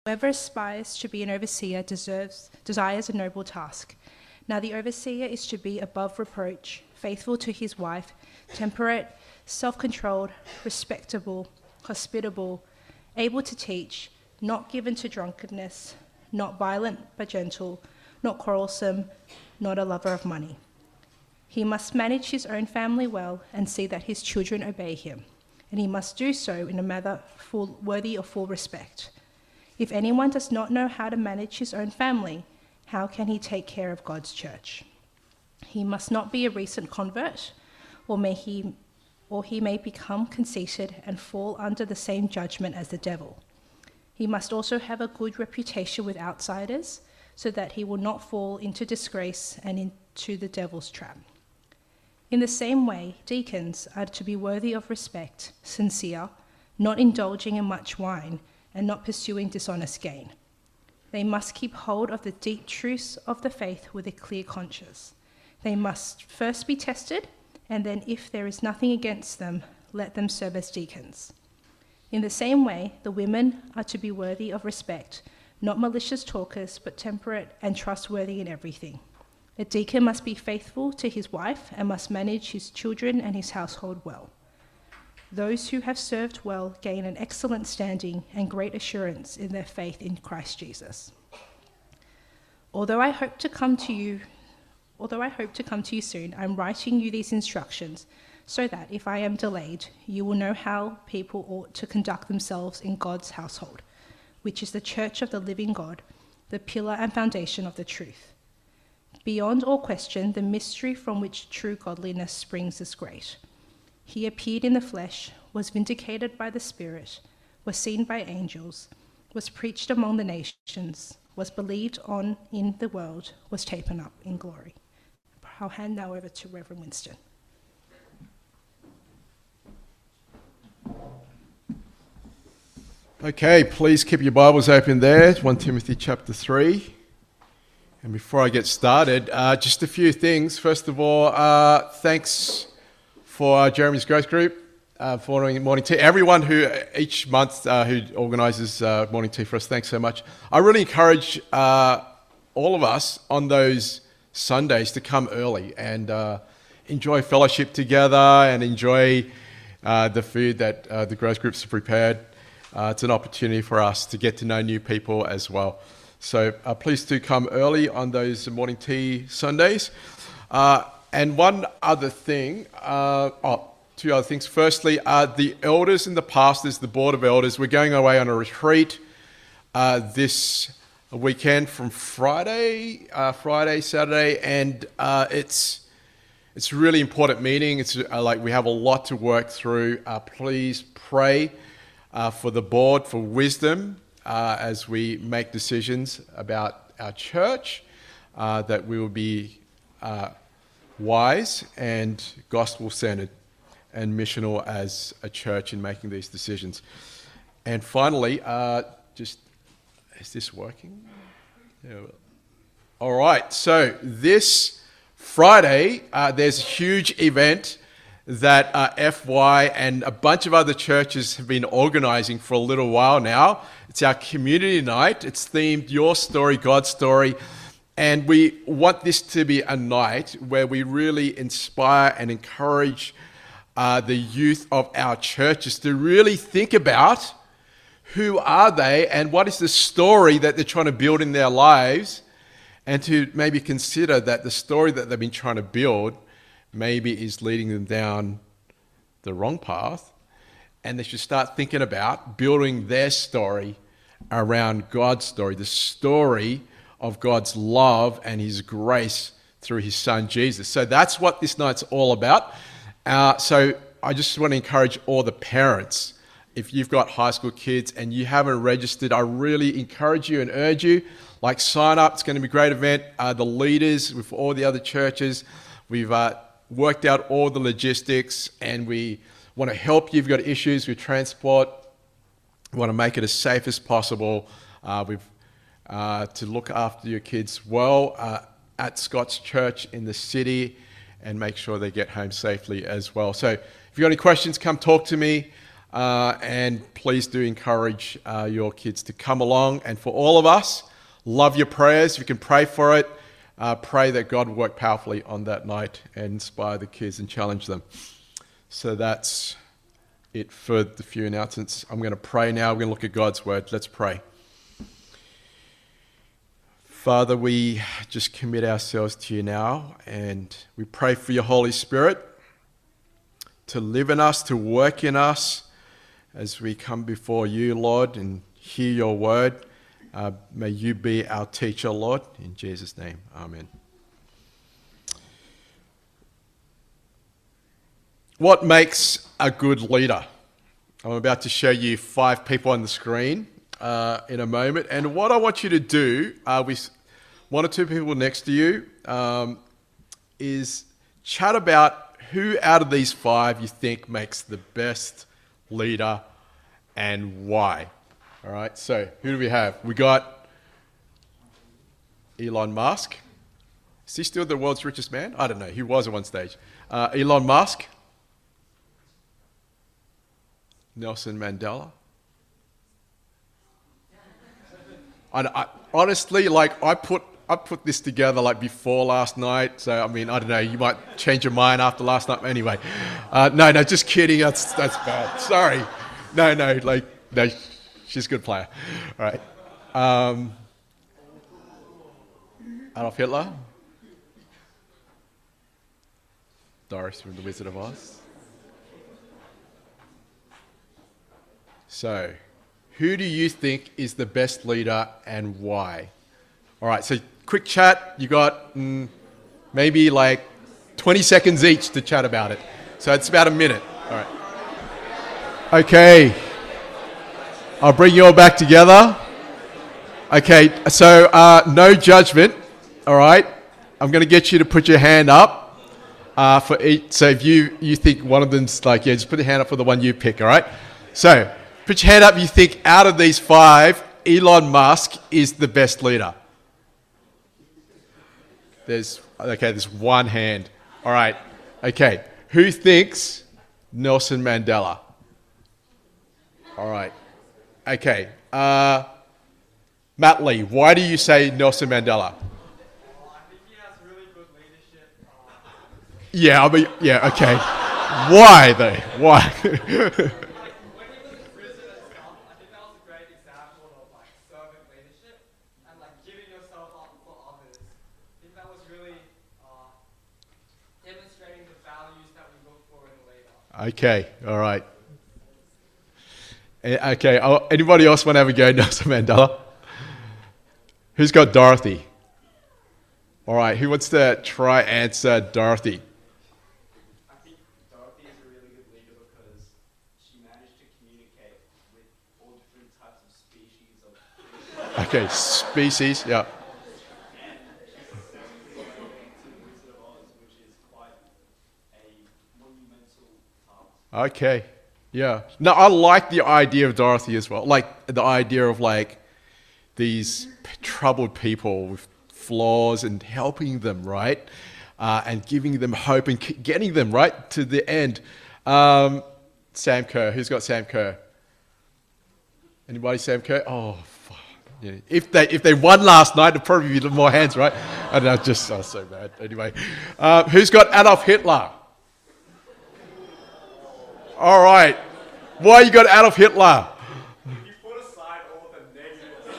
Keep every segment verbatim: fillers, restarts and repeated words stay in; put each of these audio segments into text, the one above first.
Whoever aspires to be an overseer deserves, desires a noble task. Now the overseer is to be above reproach, faithful to his wife, temperate, self-controlled, respectable, hospitable, able to teach, not given to drunkenness, not violent but gentle, not quarrelsome, not a lover of money. He must manage his own family well and see that his children obey him, and he must do so in a manner full, worthy of full respect. If anyone does not know how to manage his own family, how can he take care of God's church? He must not be a recent convert, or may he, or he may become conceited and fall under the same judgment as the devil. He must also have a good reputation with outsiders, so that he will not fall into disgrace and into the devil's trap. In the same way, deacons are to be worthy of respect, sincere, not indulging in much wine, and not pursuing dishonest gain. They must keep hold of the deep truths of the faith with a clear conscience. They must first be tested, and then if there is nothing against them, let them serve as deacons. In the same way, the women are to be worthy of respect, not malicious talkers, but temperate and trustworthy in everything. A deacon must be faithful to his wife and must manage his children and his household well. Those who have served well gain an excellent standing and great assurance in their faith in Christ Jesus. Although I hope to come to you, although I hope to come to you soon, I'm writing you these instructions so that if I am delayed, you will know how people ought to conduct themselves in God's household, which is the church of the living God, the pillar and foundation of the truth. Beyond all question, the mystery from which true godliness springs is great. He appeared in the flesh, was vindicated by the Spirit, was seen by angels, was preached among the nations, was believed on in the world, was taken up in glory. I'll hand now over to Reverend Winston. Okay, please keep your Bibles open there, First Timothy chapter three. And before I get started, uh, just a few things. First of all, uh, thanks for uh, Jeremy's Growth Group, uh, for morning tea. Everyone who each month uh, who organises uh, morning tea for us, thanks so much. I really encourage uh, all of us on those Sundays to come early and uh, enjoy fellowship together and enjoy uh, the food that uh, the Growth Groups have prepared. Uh, it's an opportunity for us to get to know new people as well. So uh, please do come early on those morning tea Sundays. Uh, And one other thing, uh, oh, two other things. Firstly, uh, the elders and the pastors, the board of elders, we're going away on a retreat uh, this weekend from Friday, uh, Friday, Saturday, and uh, it's it's a really important meeting. It's uh, like we have a lot to work through. Uh, please pray uh, for the board for wisdom uh, as we make decisions about our church, uh, that we will be Uh, wise and gospel-centered and missional as a church in making these decisions. And finally, uh, just, is this working? Yeah. All right, so this Friday, uh, there's a huge event that uh, F Y and a bunch of other churches have been organising for a little while now. It's our community night. It's themed Your Story, God's Story. And we want this to be a night where we really inspire and encourage uh, the youth of our churches to really think about who are they and what is the story that they're trying to build in their lives, and to maybe consider that the story that they've been trying to build maybe is leading them down the wrong path, and they should start thinking about building their story around God's story, the story of God's love and his grace through his son Jesus. So that's what this night's all about. Uh, so I just want to encourage all the parents, if you've got high school kids and you haven't registered, I really encourage you and urge you, like, sign up. It's going to be a great event. Uh, the leaders with all the other churches, we've uh, worked out all the logistics, and we want to help you. If you've got issues with transport, we want to make it as safe as possible. Uh, we've Uh, to look after your kids well uh, at Scott's Church in the city and make sure they get home safely as well. So if you've got any questions, come talk to me. Uh, and please do encourage uh, your kids to come along. And for all of us, love your prayers. If you can pray for it, uh, pray that God will work powerfully on that night and inspire the kids and challenge them. So that's it for the few announcements. I'm going to pray now. We're going to look at God's word. Let's pray. Father, we just commit ourselves to you now, and we pray for your Holy Spirit to live in us, to work in us as we come before you, Lord, and hear your word. Uh, may you be our teacher, Lord. In Jesus' name, amen. What makes a good leader? I'm about to show you five people on the screen uh, in a moment. And what I want you to do uh, with one or two people next to you um, is chat about who out of these five you think makes the best leader and why. All right, so who do we have? We got Elon Musk. Is he still the world's richest man? I don't know. He was at one stage. Uh, Elon Musk. Nelson Mandela. I, I, honestly, like I put I put this together like before last night. So I mean, I don't know. You might change your mind after last night. Anyway, uh, no, no, just kidding. That's that's bad. Sorry. No, no, like no. She's a good player. All right. Um, Adolf Hitler. Doris from The Wizard of Oz. So, who do you think is the best leader and why? All right, so quick chat. You got mm, maybe like twenty seconds each to chat about it. So it's about a minute. All right. Okay. I'll bring you all back together. Okay, so uh, no judgment. All right. I'm going to get you to put your hand up uh, for each. So if you, you think one of them's like, yeah, just put your hand up for the one you pick. All right. So put your hand up. You think out of these five, Elon Musk is the best leader. There's okay. There's one hand. All right. Okay. Who thinks Nelson Mandela? All right. Okay. Uh, Matt Lee, why do you say Nelson Mandela? Well, I think he has really good leadership. Uh, Yeah. I mean, yeah. Okay. Why though? Why? like when he was in prison and stuff, I think that was a great example of like servant leadership and like giving yourself up for others. I think that was really uh, demonstrating the values that we look for in a leader. Okay. All right. Eh, Okay. Oh, anybody else want to have a go, Nelson Mandela? Who's got Dorothy? All right. Who wants to try answer Dorothy? I think Dorothy is a really good leader because she managed to communicate with all different types of species of fish. Okay. Species. Yeah. And she's successfully going to the Wizard of Oz, which is quite a monumental task. Okay. Yeah. No, I like the idea of Dorothy as well. Like the idea of like these p- troubled people with flaws and helping them, right? Uh, and giving them hope and k- getting them right to the end. Um, Sam Kerr. Who's got Sam Kerr? Anybody Sam Kerr? Oh, fuck. Yeah. If they if they won last night, there'd probably be a little more hands, right? I don't know, just oh, so bad. Anyway, uh, who's got Adolf Hitler? All right. Why you got Adolf Hitler? If you put aside all the negatives,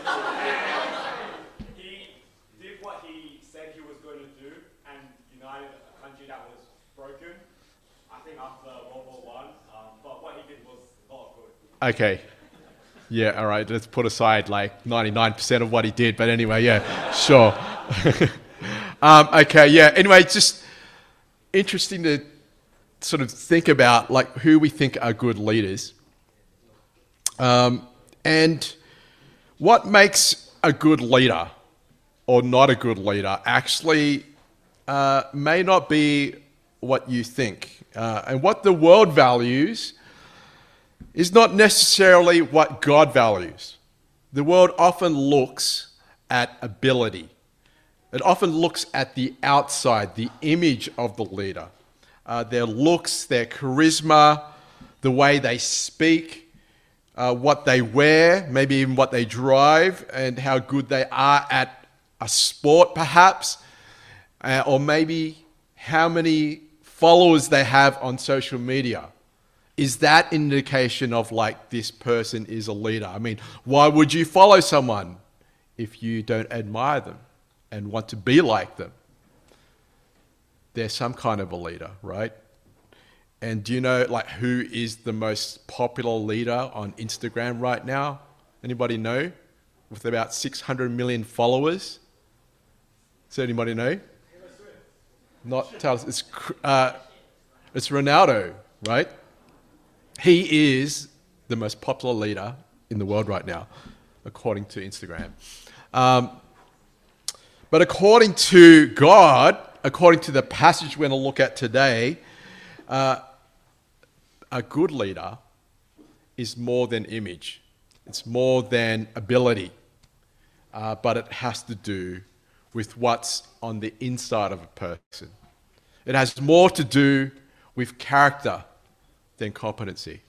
he did what he said he was going to do and united a country that was broken, I think after World War One. Um, but what he did was not good. Okay. Yeah, all right. Let's put aside like ninety-nine percent of what he did. But anyway, yeah, sure. um, okay, yeah. Anyway, just interesting to sort of think about like who we think are good leaders. Um, and what makes a good leader or not a good leader actually uh, may not be what you think. Uh, and what the world values is not necessarily what God values. The world often looks at ability. It often looks at the outside, the image of the leader, uh, their looks, their charisma, the way they speak, uh, what they wear, maybe even what they drive, and how good they are at a sport perhaps, uh, or maybe how many followers they have on social media. Is that an indication of like this person is a leader? I mean, why would you follow someone if you don't admire them and want to be like them? They're some kind of a leader, right? And do you know like who is the most popular leader on Instagram right now? Anybody know? With about six hundred million followers. Does anybody know? Not Taylor Swift. It's, uh, it's Ronaldo, right? He is the most popular leader in the world right now, according to Instagram. Um, but according to God, according to the passage we're going to look at today, uh, a good leader is more than image. It's more than ability. Uh, but it has to do with what's on the inside of a person. It has more to do with character than competency.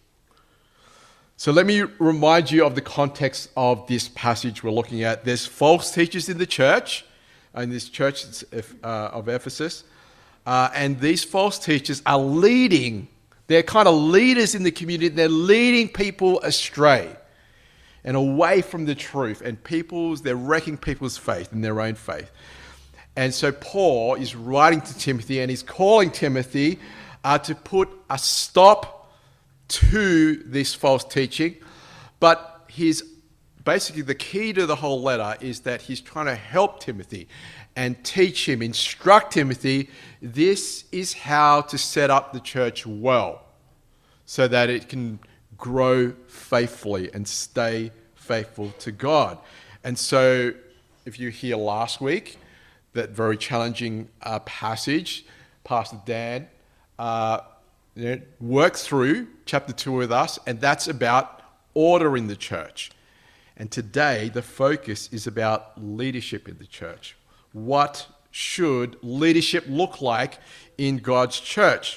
So let me remind you of the context of this passage we're looking at. There's false teachers in the church, in this church uh, of Ephesus, uh, and these false teachers are leading, they're kind of leaders in the community, they're leading people astray and away from the truth, and people's, they're wrecking people's faith in their own faith. And so Paul is writing to Timothy, and he's calling Timothy uh, to put a stop to this false teaching. But he's basically, the key to the whole letter is that he's trying to help Timothy and teach him, instruct Timothy, this is how to set up the church well so that it can grow faithfully and stay faithful to God. And so if you hear last week, that very challenging uh, passage, Pastor Dan uh, you know, worked through chapter two with us, and that's about order in the church. And today, the focus is about leadership in the church. What should leadership look like in God's church?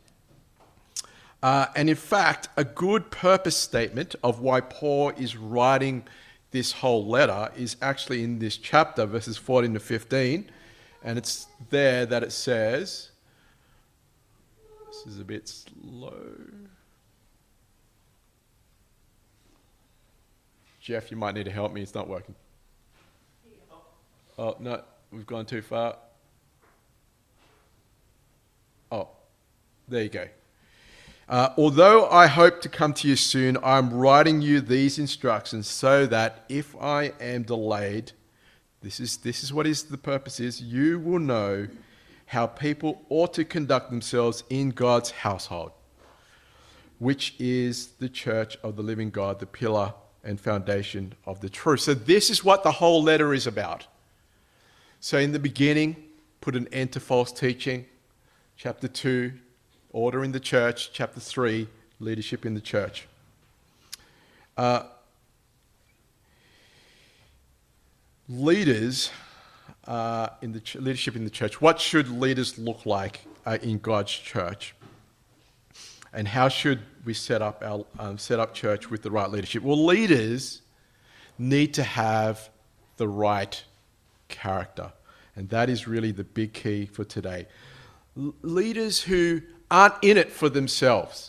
Uh, and in fact, a good purpose statement of why Paul is writing this whole letter is actually in this chapter, verses fourteen to fifteen. And it's there that it says, this is a bit slow. Jeff, you might need to help me. It's not working. Oh, no, we've gone too far. Oh, there you go. Uh, although I hope to come to you soon, I'm writing you these instructions so that if I am delayed, this is this is what is the purpose is, you will know how people ought to conduct themselves in God's household, which is the church of the living God, the pillar and foundation of the truth. So this is what the whole letter is about. So in the beginning, put an end to false teaching. Chapter two, order in the church. Chapter three, leadership in the church. Uh, leaders uh, in the ch- leadership in the church. What should leaders look like uh, in God's church? And how should we set up our um, set up church with the right leadership? Well, leaders need to have the right character, and that is really the big key for today. L- leaders who aren't in it for themselves,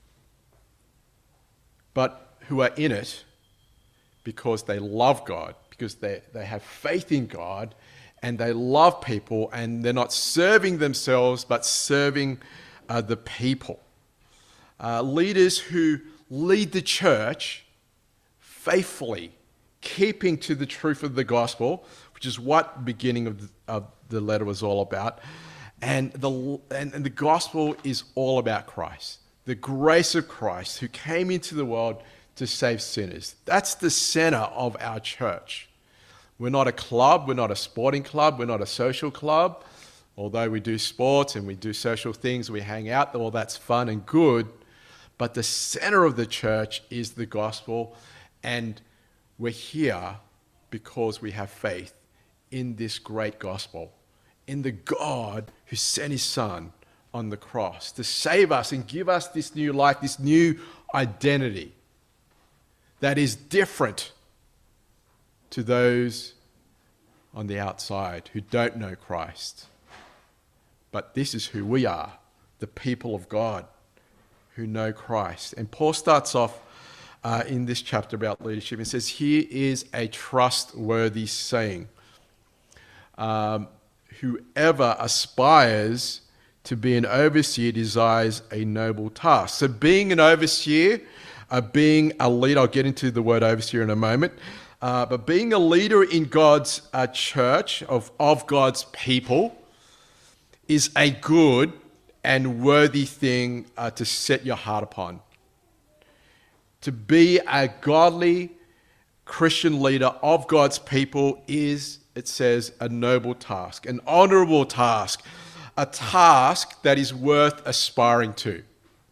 but who are in it because they love God, because they, they have faith in God, and they love people, and they're not serving themselves, but serving uh, the people. Uh, leaders who lead the church faithfully, keeping to the truth of the gospel, which is what the beginning of the, of the letter was all about. And the, and, and the gospel is all about Christ, the grace of Christ who came into the world to save sinners. That's the center of our church. We're not a club, we're not a sporting club, we're not a social club. Although we do sports and we do social things, we hang out, all that's fun and good. But the center of the church is the gospel, and we're here because we have faith in this great gospel, in the God who sent his son on the cross to save us and give us this new life, this new identity that is different to those on the outside who don't know Christ. But this is who we are, the people of God who know Christ. And Paul starts off uh, in this chapter about leadership and says, here is a trustworthy saying. Um, whoever aspires to be an overseer desires a noble task. So being an overseer, uh, being a leader, I'll get into the word overseer in a moment, uh, but being a leader in God's uh, church, of, of God's people, is a good and worthy thing uh, to set your heart upon. To be a godly Christian leader of God's people is, it says, a noble task, an honorable task, a task that is worth aspiring to.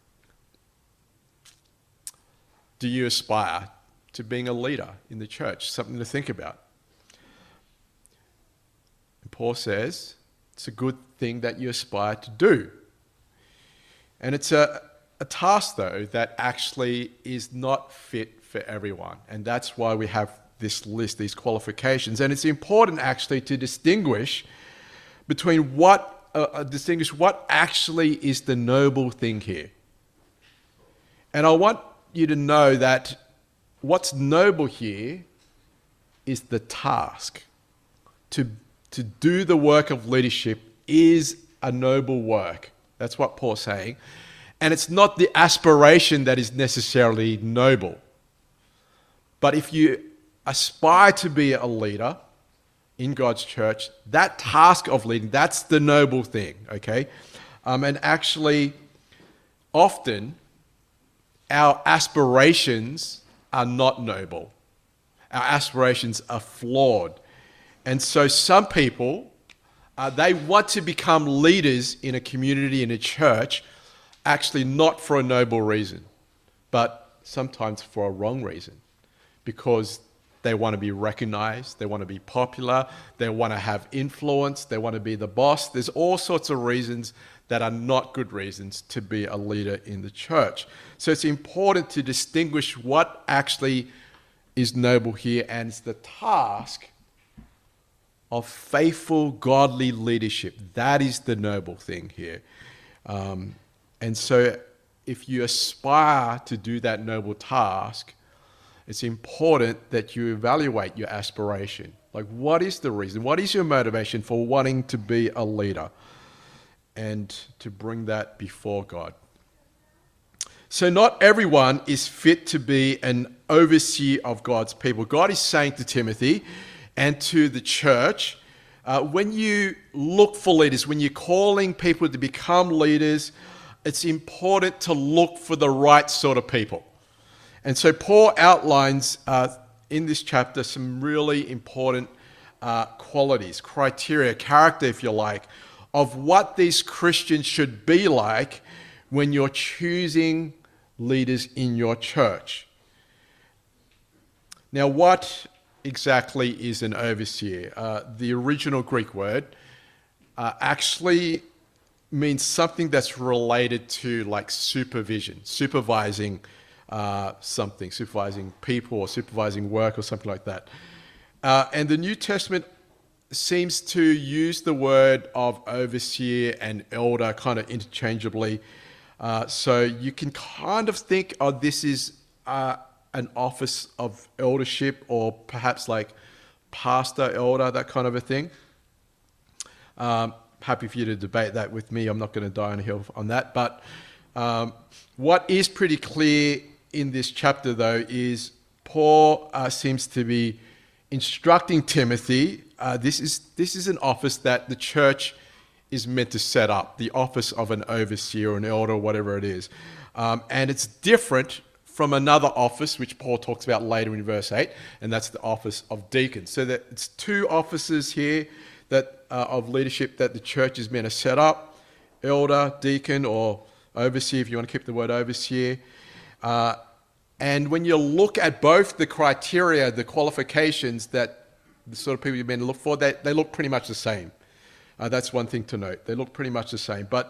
Do you aspire to being a leader in the church? Something to think about. And Paul says it's a good thing that you aspire to do. And it's a, a task, though, that actually is not fit for everyone. And that's why we have this list, these qualifications. And it's important, actually, to distinguish between what, uh, uh, distinguish what actually is the noble thing here. And I want you to know that what's noble here is the task. To, to do the work of leadership is a noble work. That's what Paul's saying. And it's not the aspiration that is necessarily noble. But if you aspire to be a leader in God's church, that task of leading, that's the noble thing, okay? Um, and actually, often, our aspirations are not noble. Our aspirations are flawed. And so some people, uh, they want to become leaders in a community, in a church, actually not for a noble reason, but sometimes for a wrong reason. Because they want to be recognized, they want to be popular, they want to have influence, they want to be the boss. There's all sorts of reasons that are not good reasons to be a leader in the church. So it's important to distinguish what actually is noble here, and it's the task of faithful, godly leadership. That is the noble thing here. Um, and so if you aspire to do that noble task, it's important that you evaluate your aspiration. Like, what is the reason? What is your motivation for wanting to be a leader? And to bring that before God. So not everyone is fit to be an overseer of God's people. God is saying to Timothy and to the church, uh, when you look for leaders, when you're calling people to become leaders, it's important to look for the right sort of people. And so Paul outlines uh, in this chapter some really important uh, qualities, criteria, character, if you like, of what these Christians should be like when you're choosing leaders in your church. Now, what exactly is an overseer? Uh, the original Greek word uh, actually means something that's related to like supervision, supervising uh, something, supervising people or supervising work or something like that. Uh, and the New Testament seems to use the word of overseer and elder kind of interchangeably. Uh, so you can kind of think, oh, this is uh, an office of eldership, or perhaps like pastor, elder, that kind of a thing. Um, happy for you to debate that with me. I'm not going to die on a hill on that. But um, what is pretty clear in this chapter, though, is Paul uh, seems to be instructing Timothy. Uh, this is this is an office that the church is meant to set up, the office of an overseer or an elder, or whatever it is. Um, and it's different from another office, which Paul talks about later in verse eight, and that's the office of deacon. So that it's two offices here that uh, of leadership that the church is meant to set up: elder, deacon, or overseer, if you want to keep the word overseer. Uh, and when you look at both the criteria, the qualifications that the sort of people you're meant to look for, they, they look pretty much the same. Uh, that's one thing to note. They look pretty much the same. But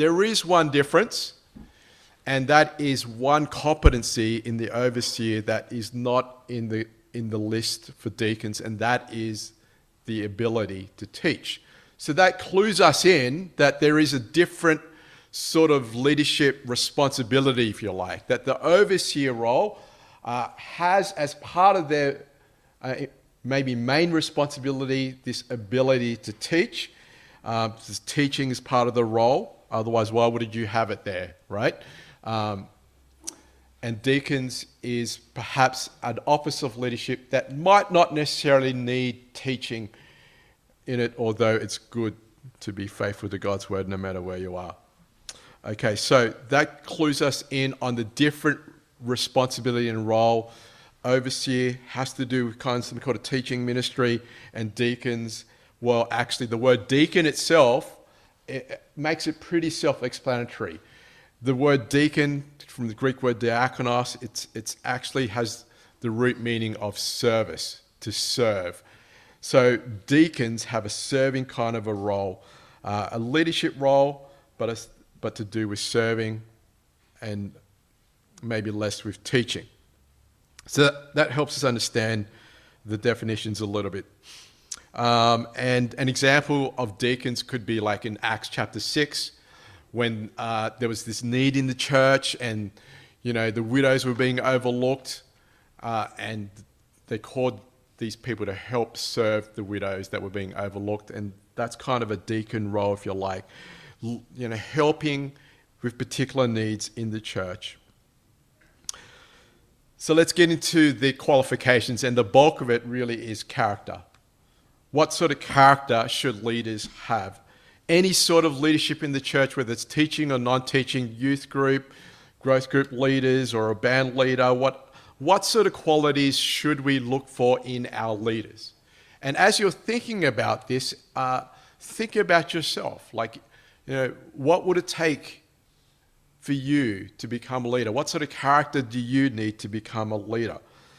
There is one difference, and that is one competency in the overseer that is not in the in the list for deacons, and that is the ability to teach. So that clues us in that there is a different sort of leadership responsibility, if you like, that the overseer role uh, has as part of their uh, maybe main responsibility this ability to teach. Uh, this teaching is part of the role. Otherwise, why would you have it there, right? Um, and deacons is perhaps an office of leadership that might not necessarily need teaching in it, although it's good to be faithful to God's word no matter where you are. Okay, so that clues us in on the different responsibility and role. Overseer has to do with kind of something called a teaching ministry, and deacons, well, actually the word deacon itself, it makes it pretty self-explanatory. The word deacon, from the Greek word diakonos, it's it's actually has the root meaning of service, to serve. So deacons have a serving kind of a role, uh, a leadership role, but a, but to do with serving and maybe less with teaching. So that, that helps us understand the definitions a little bit. Um, and an example of deacons could be like in Acts chapter six, when uh, there was this need in the church, and you know the widows were being overlooked, uh, and they called these people to help serve the widows that were being overlooked, and that's kind of a deacon role, if you like, L- you know, helping with particular needs in the church. So let's get into the qualifications, and the bulk of it really is character. What sort of character should leaders have? Any sort of leadership in the church, whether it's teaching or non-teaching, youth group, growth group leaders, or a band leader, what what sort of qualities should we look for in our leaders? And as you're thinking about this, uh, think about yourself. Like, you know, what would it take for you to become a leader? What sort of character do you need to become a leader?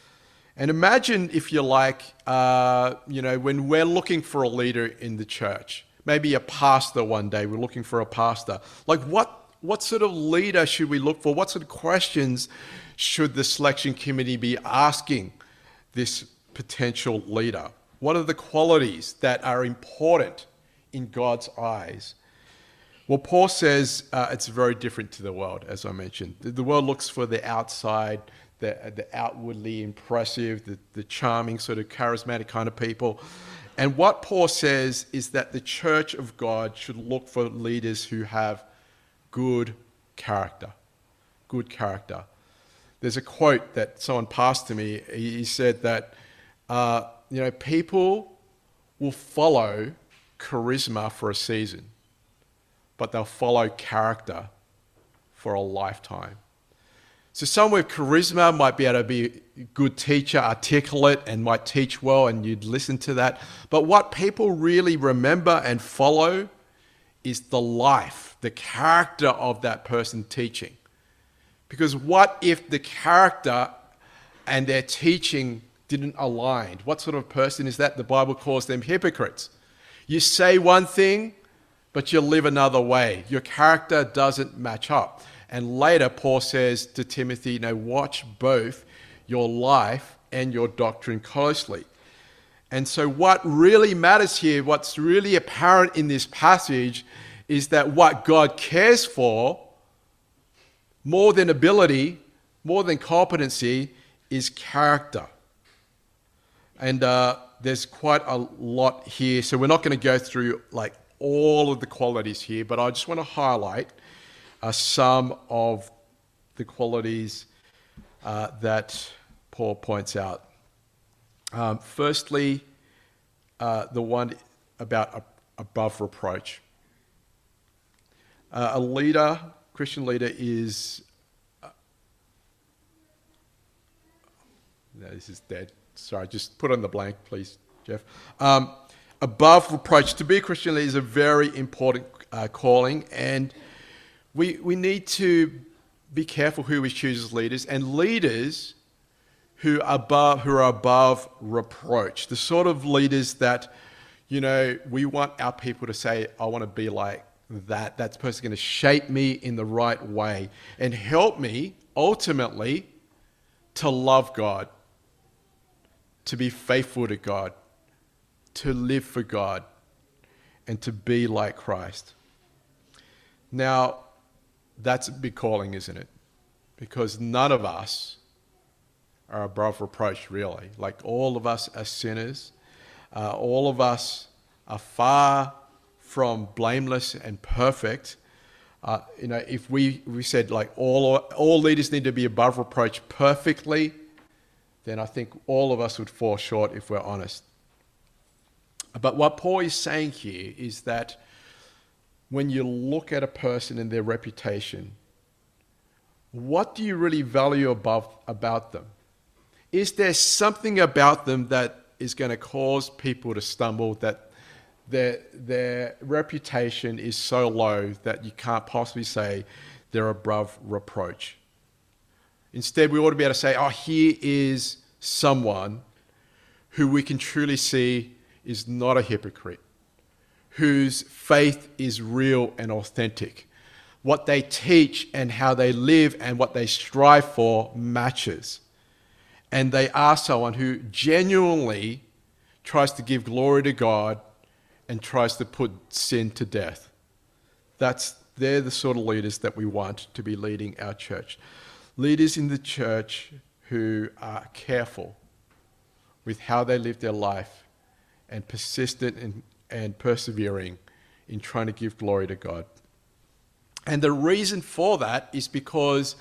And imagine, if you like, uh, you know, when we're looking for a leader in the church, maybe a pastor one day, we're looking for a pastor. Like what, what sort of leader should we look for? What sort of questions should the selection committee be asking this potential leader? What are the qualities that are important in God's eyes? Well, Paul says uh, it's very different to the world, as I mentioned. The, the world looks for the outside, the, the outwardly impressive, the, the charming, sort of charismatic kind of people. And what Paul says is that the church of God should look for leaders who have good character. Good character. There's a quote that someone passed to me. He said that, uh, you know, people will follow charisma for a season, but they'll follow character for a lifetime. So someone with charisma might be able to be a good teacher, articulate, and might teach well, and you'd listen to that. But what people really remember and follow is the life, the character of that person teaching. Because what if the character and their teaching didn't align? What sort of person is that? The Bible calls them hypocrites. You say one thing, but you live another way. Your character doesn't match up. And later, Paul says to Timothy, you know, watch both your life and your doctrine closely. And so what really matters here, what's really apparent in this passage, is that what God cares for, more than ability, more than competency, is character. And uh, there's quite a lot here. So we're not going to go through like all of the qualities here, but I just want to highlight uh, some of the qualities uh, that Paul points out. Um, firstly, uh, the one about a, above reproach. Uh, a leader, Christian leader, is... Uh, no, this is dead. Sorry, just put on the blank, please, Jeff. Um, above reproach. To be a Christian leader is a very important uh, calling, and we we need to be careful who we choose as leaders, and leaders who are above who are above reproach. The sort of leaders that, you know, we want our people to say, I want to be like that. That person's going to shape me in the right way and help me ultimately to love God, to be faithful to God, to live for God, and to be like Christ. Now, that's a big calling, isn't it? Because none of us are above reproach, really. Like, all of us are sinners. Uh, all of us are far from blameless and perfect. Uh, you know, if we, we said like all, all leaders need to be above reproach perfectly, then I think all of us would fall short if we're honest. But what Paul is saying here is that when you look at a person and their reputation, what do you really value above, about them? Is there something about them that is going to cause people to stumble, that their, their reputation is so low that you can't possibly say they're above reproach? Instead, we ought to be able to say, oh, here is someone who we can truly see is not a hypocrite, whose faith is real and authentic. What they teach and how they live and what they strive for matches. And they are someone who genuinely tries to give glory to God and tries to put sin to death. That's, they're the sort of leaders that we want to be leading our church. Leaders in the church who are careful with how they live their life and persistent in, and persevering in trying to give glory to God. And the reason for that is because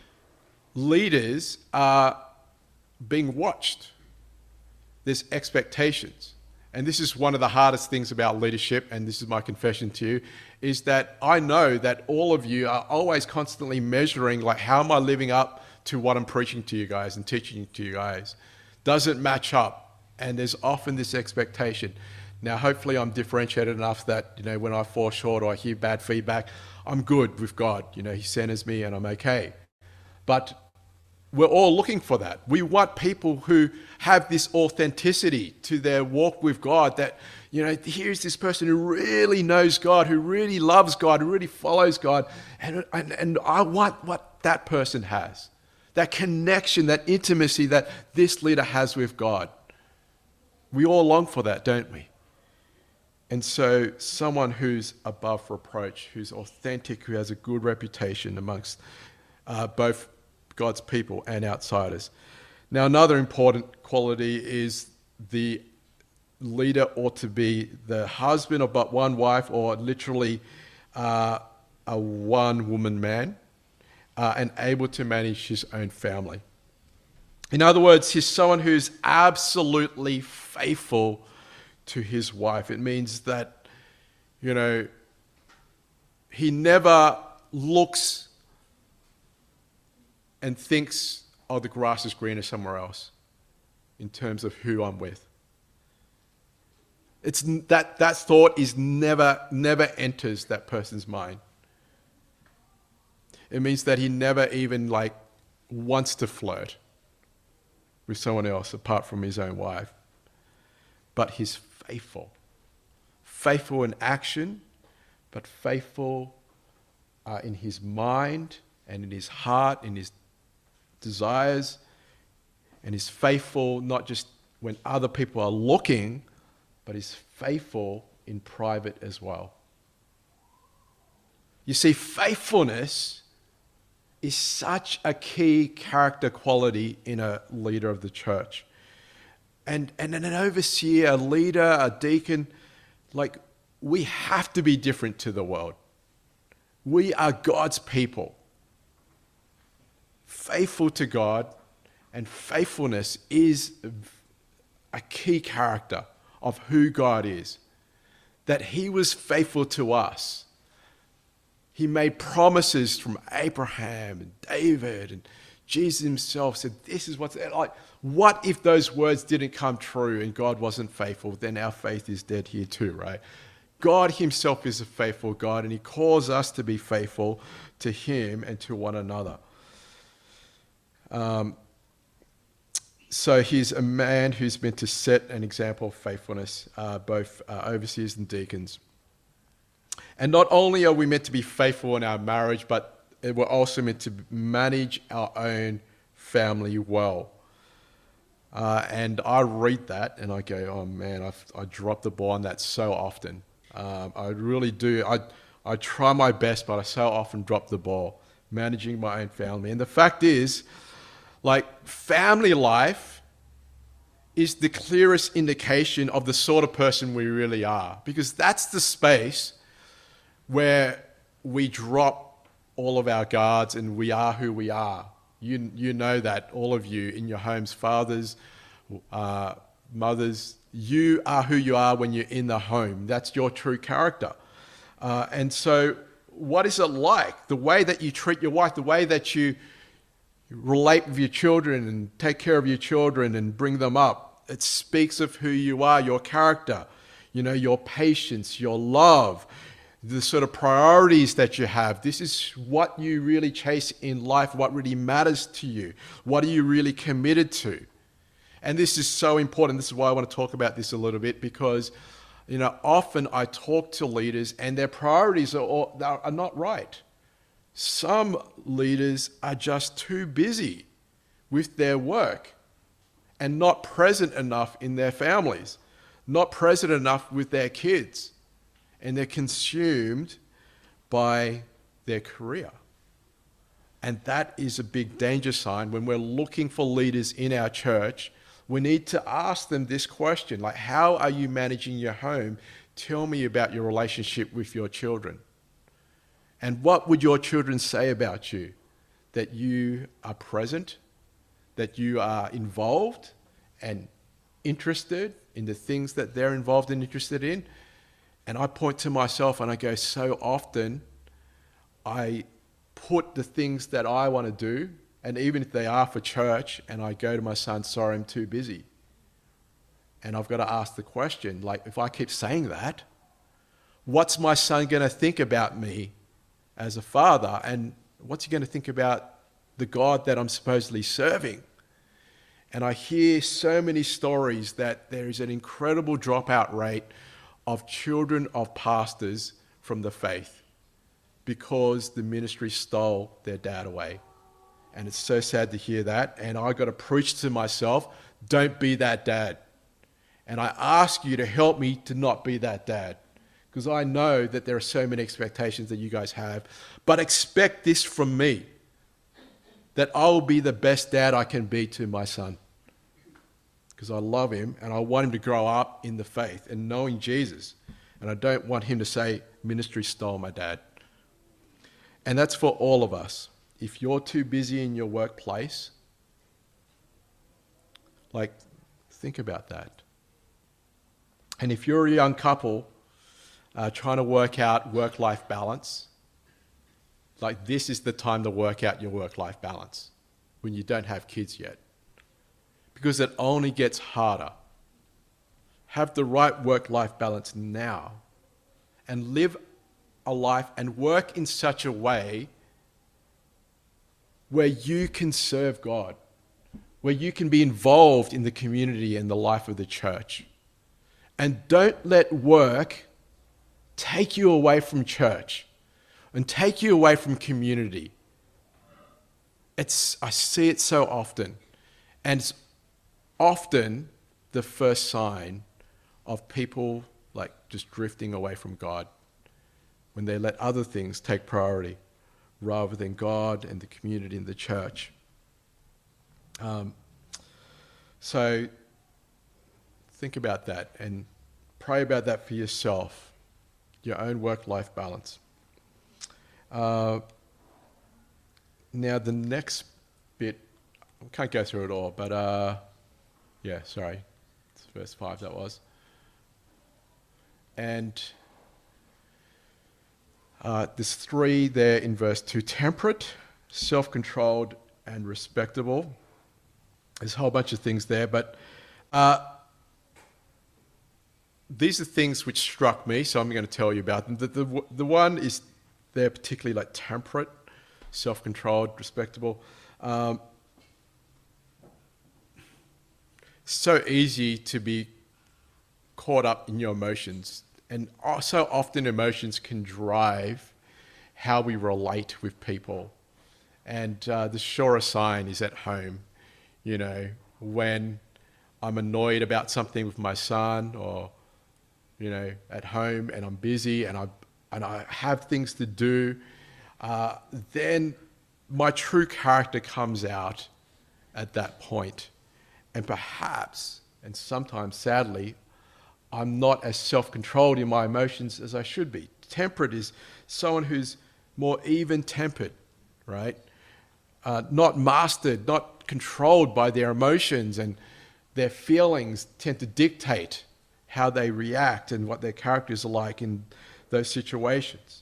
leaders are being watched. There's expectations. And this is one of the hardest things about leadership, and this is my confession to you, is that I know that all of you are always constantly measuring, like, how am I living up to what I'm preaching to you guys and teaching to you guys? Does it match up? And there's often this expectation. Now, hopefully I'm differentiated enough that, you know, when I fall short or I hear bad feedback, I'm good with God. You know, he centers me and I'm okay. But we're all looking for that. We want people who have this authenticity to their walk with God, that, you know, here's this person who really knows God, who really loves God, who really follows God. And, and, and I want what that person has. That connection, that intimacy that this leader has with God. We all long for that, don't we? And so someone who's above reproach, who's authentic, who has a good reputation amongst uh, both God's people and outsiders. Now, another important quality is the leader ought to be the husband of but one wife, or literally uh, a one-woman man, uh, and able to manage his own family. In other words, he's someone who's absolutely faithful to his wife. It means that, you know, he never looks and thinks, oh, the grass is greener somewhere else in terms of who I'm with. It's that, that thought is never, never enters that person's mind. It means that he never even like wants to flirt with someone else apart from his own wife. But he's faithful. Faithful in action, but faithful uh, in his mind and in his heart, in his desires, and he's faithful not just when other people are looking, but he's faithful in private as well. You see, faithfulness is such a key character quality in a leader of the church. And, and an overseer, a leader, a deacon, like, we have to be different to the world. We are God's people. Faithful to God, and faithfulness is a key character of who God is. That he was faithful to us. He made promises from Abraham and David, and Jesus himself said, this is what's like. What if those words didn't come true and God wasn't faithful? Then our faith is dead here too, right? God himself is a faithful God, and he calls us to be faithful to him and to one another. Um, so he's a man who's meant to set an example of faithfulness, uh, both uh, overseers and deacons. And not only are we meant to be faithful in our marriage, but we're also meant to manage our own family well. Uh, and I read that and I go, oh man, I've, I drop the ball on that so often. Um, I really do. I, I try my best, but I so often drop the ball managing my own family. And the fact is, like, family life is the clearest indication of the sort of person we really are, because that's the space where we drop all of our guards and we are who we are. You, you know that, all of you in your homes, fathers, uh, mothers, you are who you are when you're in the home. That's your true character. Uh, and so what is it like? The way that you treat your wife, the way that you relate with your children and take care of your children and bring them up, it speaks of who you are, your character, you know, your patience, your love, the sort of priorities that you have. This is what you really chase in life, what really matters to you. What are you really committed to? And this is so important. This is why I want to talk about this a little bit, because, you know, often I talk to leaders and their priorities are, all, are not right. Some leaders are just too busy with their work and not present enough in their families, not present enough with their kids. And they're consumed by their career. And that is a big danger sign. When we're looking for leaders in our church, we need to ask them this question, like, how are you managing your home? Tell me about your relationship with your children. And what would your children say about you? That you are present, that you are involved and interested in the things that they're involved and interested in. And I point to myself and I go, so often I put the things that I want to do, and even if they are for church, and I go to my son, sorry, I'm too busy. And I've got to ask the question, like, if I keep saying that, what's my son going to think about me as a father? And what's he going to think about the God that I'm supposedly serving? And I hear so many stories that there is an incredible dropout rate of children of pastors from the faith because the ministry stole their dad away. And it's so sad to hear that. And I got to preach to myself, don't be that dad. And I ask you to help me to not be that dad, because I know that there are so many expectations that you guys have. But expect this from me, that I will be the best dad I can be to my son, because I love him and I want him to grow up in the faith and knowing Jesus. And I don't want him to say, ministry stole my dad. And that's for all of us. If you're too busy in your workplace, like, think about that. And if you're a young couple uh, trying to work out work-life balance, like, this is the time to work out your work-life balance when you don't have kids yet. Because it only gets harder. Have the right work-life balance now and live a life and work in such a way where you can serve God, where you can be involved in the community and the life of the church. And don't let work take you away from church and take you away from community. It's, I see it so often. And it's often the first sign of people like just drifting away from God, when they let other things take priority rather than God and the community and the church. Um, so think about that and pray about that for yourself, your own work-life balance. Uh, now the next bit, I can't go through it all, but uh, yeah, sorry, it's verse five that was. And uh, there's three there in verse two: temperate, self-controlled, and respectable. There's a whole bunch of things there, but uh, these are things which struck me, so I'm going to tell you about them. The, the, the one is they're particularly like temperate, self-controlled, respectable. Um, so easy to be caught up in your emotions and so often emotions can drive how we relate with people. And uh, the surest sign is at home. You know, when I'm annoyed about something with my son, or, you know, at home and I'm busy and I and I have things to do, uh, then my true character comes out at that point. And perhaps, and sometimes sadly, I'm not as self-controlled in my emotions as I should be. Temperate is someone who's more even-tempered, right? Uh, not mastered, not controlled by their emotions, and their feelings tend to dictate how they react and what their characters are like in those situations.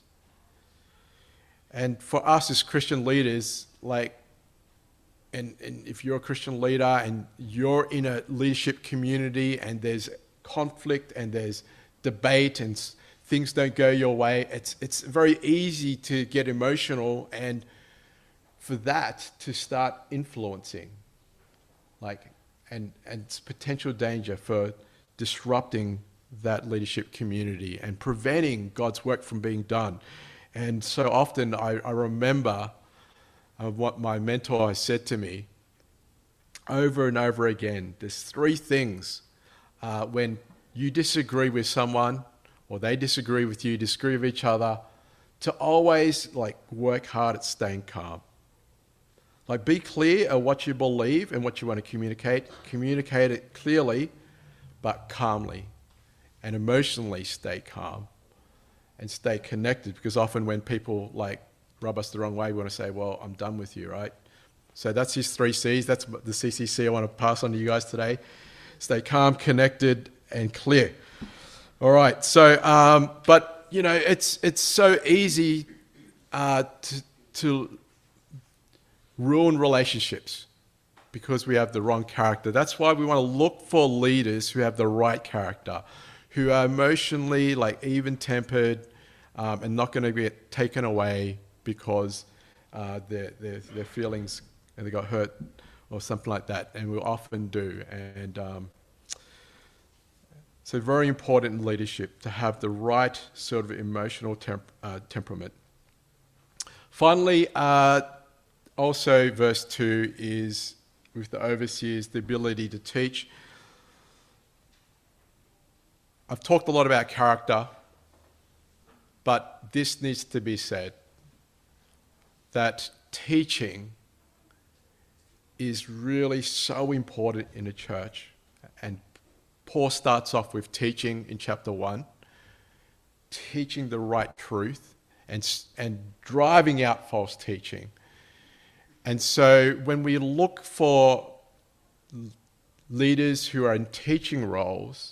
And for us as Christian leaders, like, and, and if you're a Christian leader and you're in a leadership community and there's conflict and there's debate and s- things don't go your way, it's it's very easy to get emotional and for that to start influencing, like, and and it's potential danger for disrupting that leadership community and preventing God's work from being done. And so often I, I remember uh, what my mentor has said to me over and over again. There's three things uh, when you disagree with someone or they disagree with you, disagree with each other, to always like work hard at staying calm. Like, be clear of what you believe and what you want to communicate. Communicate it clearly, but calmly, and emotionally stay calm and stay connected. Because often when people like rub us the wrong way, we want to say, well, I'm done with you, right? So that's his three C's. That's the C C C I want to pass on to you guys today. Stay calm, connected, and clear. All right. So, um, but you know, it's it's so easy uh, to to ruin relationships because we have the wrong character. That's why we want to look for leaders who have the right character, who are emotionally like even-tempered um, and not going to get taken away because uh, their, their their feelings and they got hurt or something like that, and we often do. And um, so very important in leadership to have the right sort of emotional temp- uh, temperament. Finally, uh, also verse two is with the overseers, the ability to teach. I've talked a lot about character, but this needs to be said, that teaching is really so important in a church. And Paul starts off with teaching in chapter one, teaching the right truth and, and driving out false teaching. And so when we look for leaders who are in teaching roles,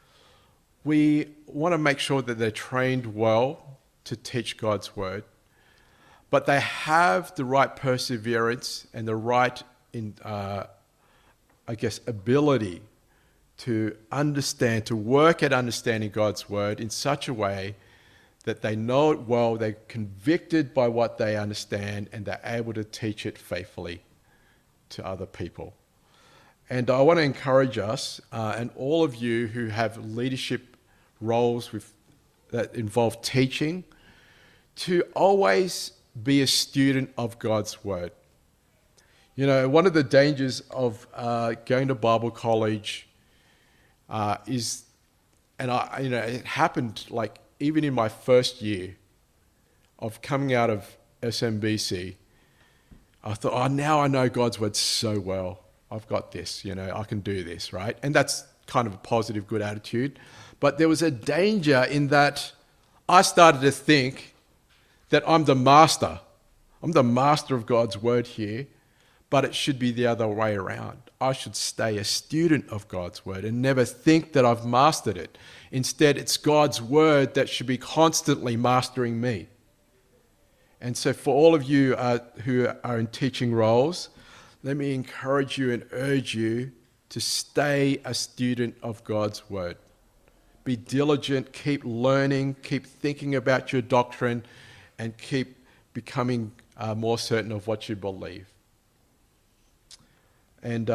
we want to make sure that they're trained well to teach God's word, but they have the right perseverance and the right, in, uh, I guess, ability to understand, to work at understanding God's word in such a way that they know it well, they're convicted by what they understand, and they're able to teach it faithfully to other people. And I want to encourage us, uh, and all of you who have leadership roles with, that involve teaching, to always be a student of God's word. You know, one of the dangers of uh, going to Bible college uh, is, and I, you know, it happened like even in my first year of coming out of S M B C, I thought, oh, now I know God's word so well. I've got this, you know, I can do this, right? And that's kind of a positive, good attitude. But there was a danger in that I started to think that I'm the master. I'm the master of God's word here, but it should be the other way around. I should stay a student of God's word and never think that I've mastered it. Instead, it's God's word that should be constantly mastering me. And so for all of you uh, who are in teaching roles, let me encourage you and urge you to stay a student of God's word. Be diligent, keep learning, keep thinking about your doctrine, and keep becoming uh, more certain of what you believe. And uh,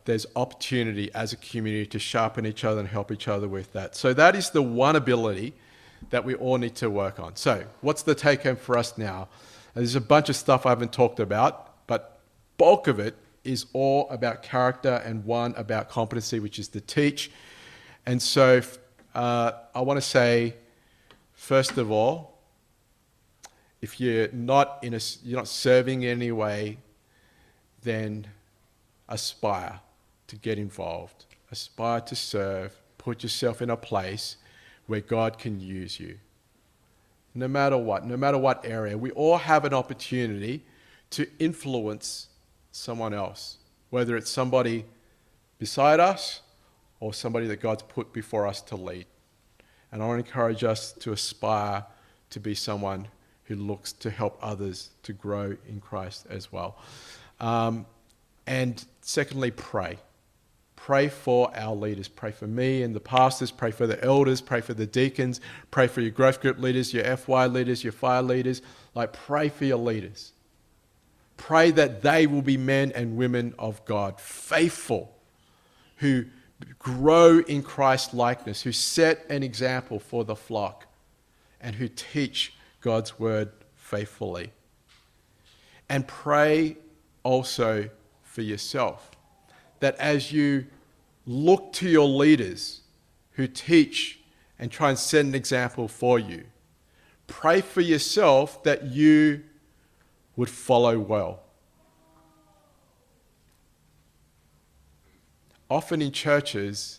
there's opportunity as a community to sharpen each other and help each other with that. So that is the one ability that we all need to work on. So what's the take home for us now? There's a bunch of stuff I haven't talked about, but bulk of it is all about character and one about competency, which is to teach. And so uh, I want to say, first of all, if you're not in a, you're not serving in any way, then aspire to get involved. Aspire to serve. Put yourself in a place where God can use you. No matter what, no matter what area, we all have an opportunity to influence someone else, whether it's somebody beside us or somebody that God's put before us to lead. And I want to encourage us to aspire to be someone who looks to help others to grow in Christ as well. Um, and secondly, pray. Pray for our leaders. Pray for me and the pastors. Pray for the elders. Pray for the deacons. Pray for your growth group leaders, your F Y leaders, your fire leaders. Like, pray for your leaders. Pray that they will be men and women of God, faithful, who grow in Christ's likeness, who set an example for the flock, and who teach God's word faithfully. And pray also for yourself, that as you look to your leaders who teach and try and set an example for you, pray for yourself that you would follow well. Often in churches,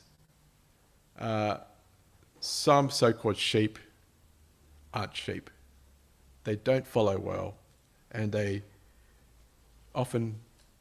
uh, some so-called sheep aren't sheep. They don't follow well, and they often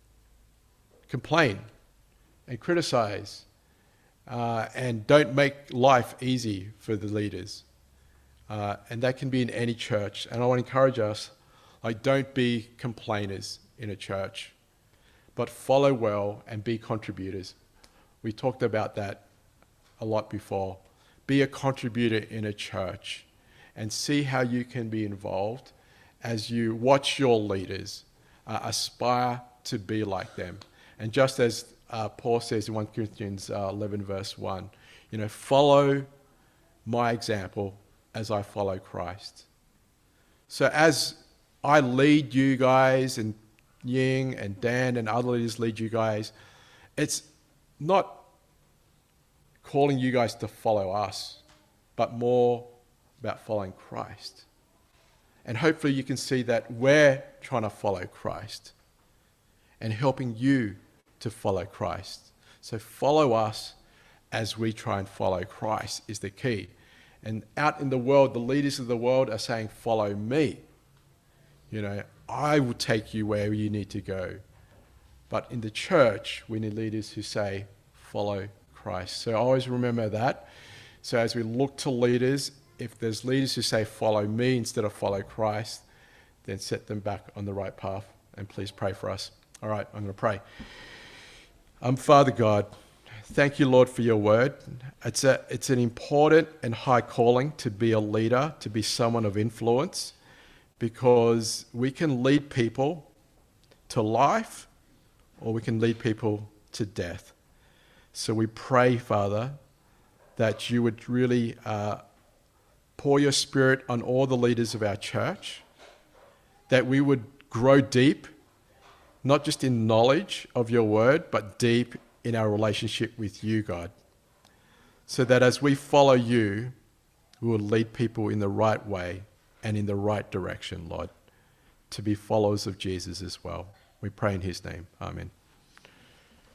complain and criticize uh, and don't make life easy for the leaders. Uh, and that can be in any church. And I want to encourage us, like, don't be complainers in a church, but follow well and be contributors. We talked about that a lot before. Be a contributor in a church and see how you can be involved as you watch your leaders. Uh, aspire to be like them. And just as uh, Paul says in First Corinthians uh, eleven verse one, you know, follow my example as I follow Christ. So as I lead you guys, and Ying and Dan and other leaders lead you guys, it's not calling you guys to follow us, but more about following Christ. And hopefully you can see that we're trying to follow Christ and helping you to follow Christ. So follow us as we try and follow Christ is the key. And out in the world, the leaders of the world are saying, follow me. You know, I will take you where you need to go. But in the church, we need leaders who say, follow Christ. So always remember that. So as we look to leaders, if there's leaders who say, follow me instead of follow Christ, then set them back on the right path. And please pray for us. All right, I'm going to pray. Um, Father God, thank you, Lord, for your word. It's a, it's an important and high calling to be a leader, to be someone of influence, because we can lead people to life or we can lead people to death. So we pray, Father, that you would really uh, pour your Spirit on all the leaders of our church, that we would grow deep, not just in knowledge of your word, but deep in our relationship with you, God. So that as we follow you, we will lead people in the right way and in the right direction, Lord, to be followers of Jesus as well. We pray in his name. Amen.